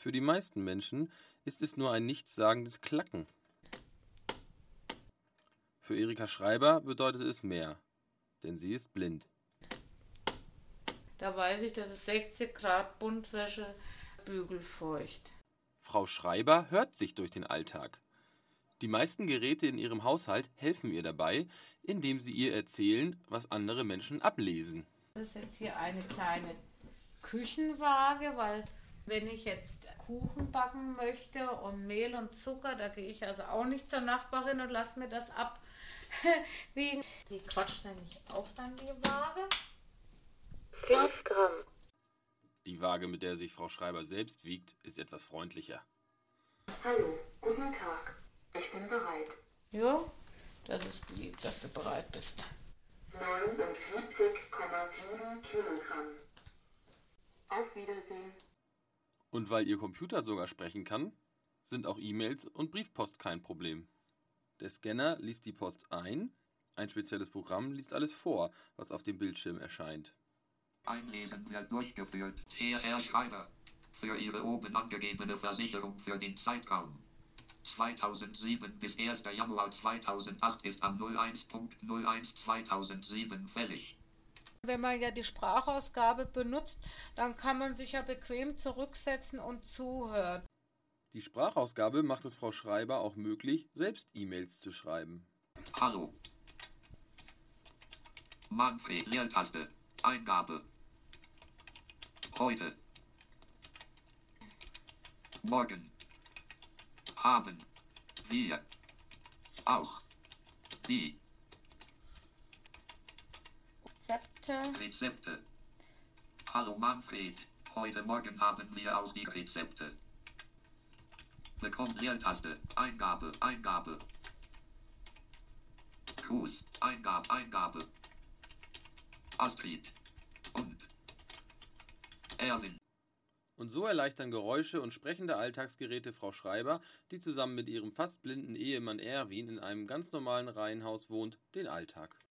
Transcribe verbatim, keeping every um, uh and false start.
Für die meisten Menschen ist es nur ein nichtssagendes Klacken. Für Erika Schreiber bedeutet es mehr, denn sie ist blind. Da weiß ich, dass es sechzig Grad Buntwäsche, bügelfeucht. Frau Schreiber hört sich durch den Alltag. Die meisten Geräte in ihrem Haushalt helfen ihr dabei, indem sie ihr erzählen, was andere Menschen ablesen. Das ist jetzt hier eine kleine Küchenwaage, weil wenn ich jetzt Kuchen backen möchte und Mehl und Zucker, da gehe ich also auch nicht zur Nachbarin und lasse mir das abwiegen. Die quatscht nämlich auch dann die Waage. fünf Gramm. Die Waage, mit der sich Frau Schreiber selbst wiegt, ist etwas freundlicher. Hallo, guten Tag. Ich bin bereit. Ja, das ist lieb, dass du bereit bist. neunundvierzig Komma sieben Kilogramm. Auf Wiedersehen. Und weil ihr Computer sogar sprechen kann, sind auch E-Mails und Briefpost kein Problem. Der Scanner liest die Post ein, ein spezielles Programm liest alles vor, was auf dem Bildschirm erscheint. Einlesen wird durchgeführt. T R Schreiber. Für Ihre oben angegebene Versicherung für den Zeitraum zweitausendsieben bis erster Januar zweitausendacht ist am null eins null eins zweitausendsieben fällig. Wenn man ja die Sprachausgabe benutzt, dann kann man sich ja bequem zurücksetzen und zuhören. Die Sprachausgabe macht es Frau Schreiber auch möglich, selbst E-Mails zu schreiben. Hallo. Manfred, Leertaste. Eingabe. Heute. Morgen. Haben. Wir. Auch. Die. Rezepte. Rezepte. Hallo Manfred. Heute Morgen haben wir auch die Rezepte. Bekommt Leertaste. Eingabe. Eingabe. Gruß. Eingabe. Eingabe. Astrid. Und. Erwin. Und so erleichtern Geräusche und sprechende Alltagsgeräte Frau Schreiber, die zusammen mit ihrem fast blinden Ehemann Erwin in einem ganz normalen Reihenhaus wohnt, den Alltag.